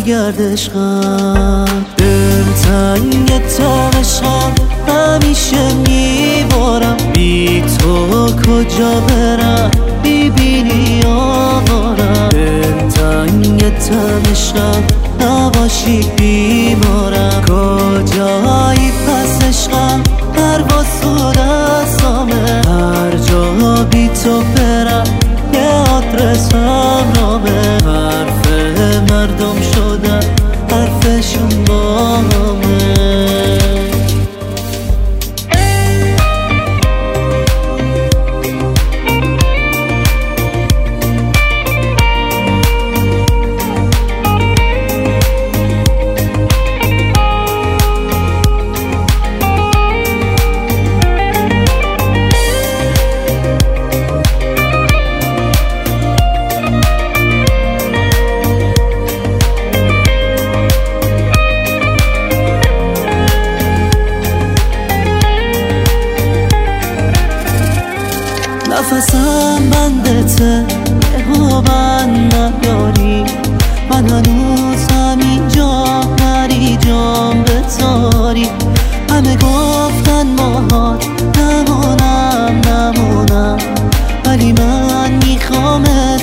برگرد عشقم، دلتنگ تو عشقم، همیشه میبارم، بی تو کجا برم میبینی آوارم، دلتنگ تو عشقم، نباشی بیمارم، کجایی پس عشقم، پرواز تو دستامه، هر جا بی تو برم یه آدرس همرامه، حرف مردم شدن حرفشون با همه. نفسم بندته یهو من نیاری، من هنوز همینجام نری جام بذاری، همه گفتن ماهات نمونم ولی من میخوامت،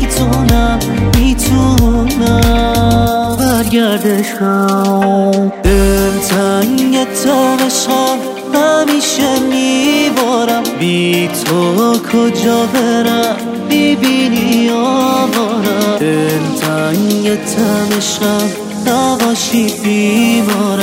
میتونم برگرد عشقم، دلتنگ تو عشقم، همیشه میبارم، بی تو کجا برم میبینی آوارم، دلتنگ تو عشقم، نباشی بیمارم.